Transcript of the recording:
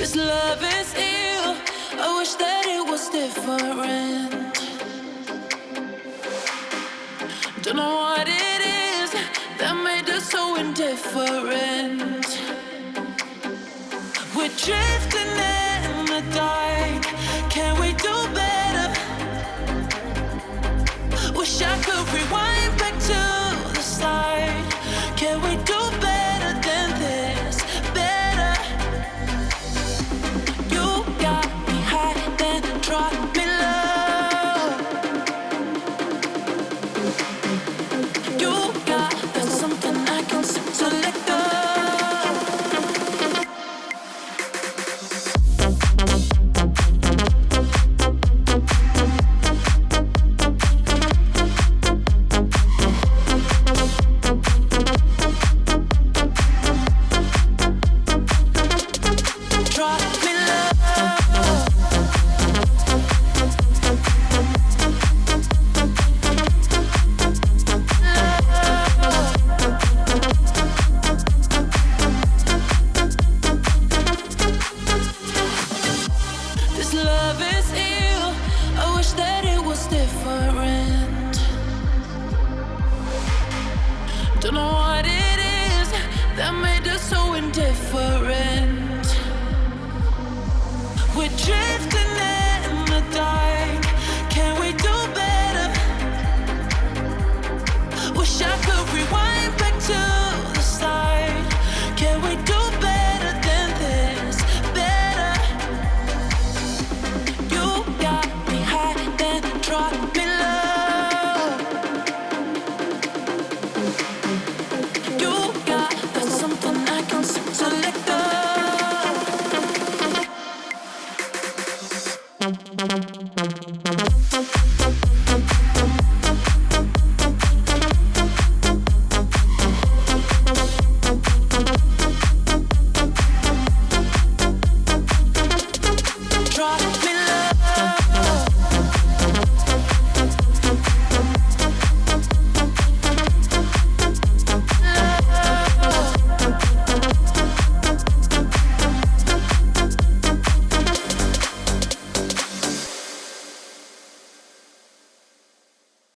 This love is ill. I wish that it was different. Don't know what it is that made us so indifferent. We're drifting in the dark. Can we do better? Wish I could rewind back to the start.